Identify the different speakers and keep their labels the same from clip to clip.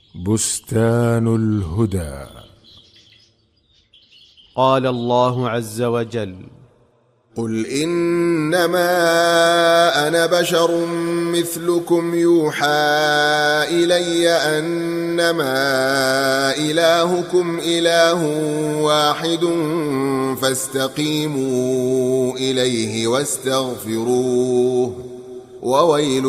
Speaker 1: بستان الهدى.
Speaker 2: قال الله عز وجل:
Speaker 3: قل إنما أنا بشر مثلكم يوحى إلي أنما إلهكم إله واحد فاستقيموا إليه واستغفروه وويل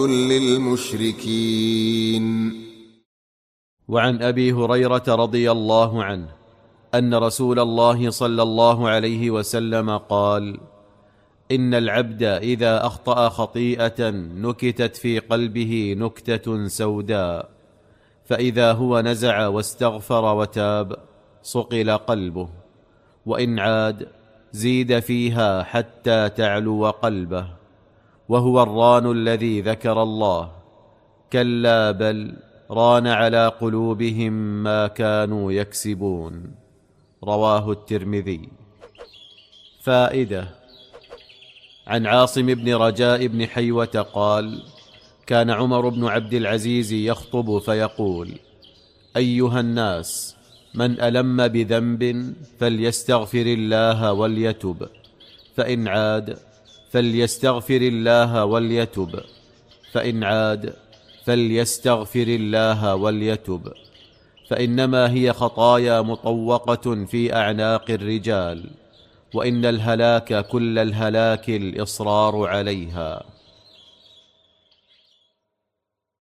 Speaker 3: للمشركين.
Speaker 2: وعن أبي هريرة رضي الله عنه أن رسول الله صلى الله عليه وسلم قال: إن العبد إذا أخطأ خطيئة نكتت في قلبه نكتة سوداء، فإذا هو نزع واستغفر وتاب صقل قلبه، وإن عاد زيد فيها حتى تعلو قلبه، وهو الران الذي ذكر الله، كلا بل ران على قلوبهم ما كانوا يكسبون. رواه الترمذي. فائدة: عن عاصم بن رجاء بن حيوة قال: كان عمر بن عبد العزيز يخطب فيقول: أيها الناس، من ألم بذنب فليستغفر الله وليتب، فإن عاد فليستغفر الله وليتب، فإن عاد فليستغفر الله وليتب، فإنما هي خطايا مطوقة في أعناق الرجال، وإن الهلاك كل الهلاك الإصرار عليها.